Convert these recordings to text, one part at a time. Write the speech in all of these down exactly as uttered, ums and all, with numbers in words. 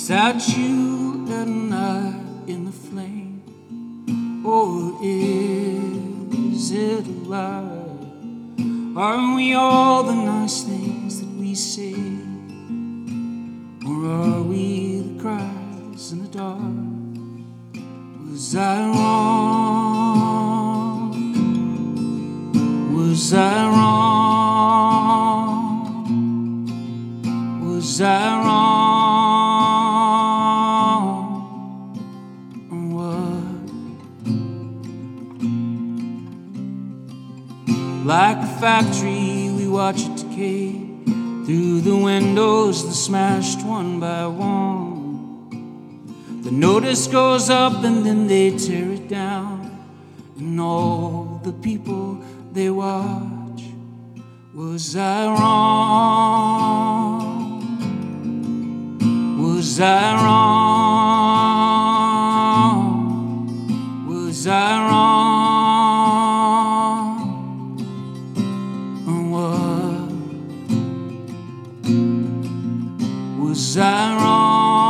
Is that you and I in the flame, or is it a lie? Are we all the nice things that we say, or are we the cries in the dark? Was I wrong? Was I wrong? Was I wrong? Or what? Like a factory, we watch it decay through the windows, the smashed one by one. The notice goes up and then they tear it down, and all the people they watch. Was I wrong? Was I wrong? Was I wrong? Or what? Was I wrong?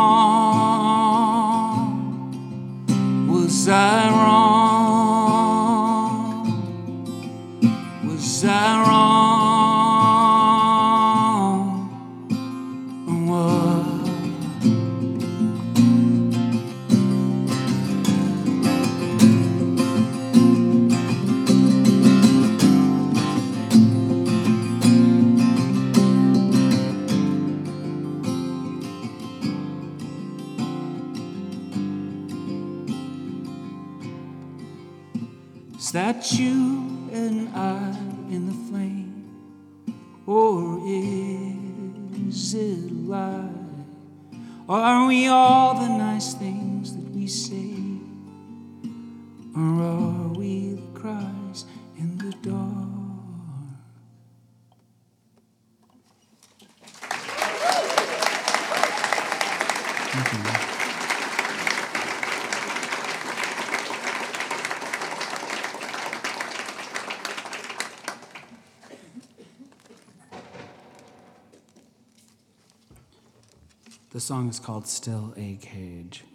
Was I wrong? Was I wrong? Or what? Is that you and I in the flame, or is it a lie? Are we all the nice things that we say, or are we the cries in the dark? Thank you. The song is called Still a Cage.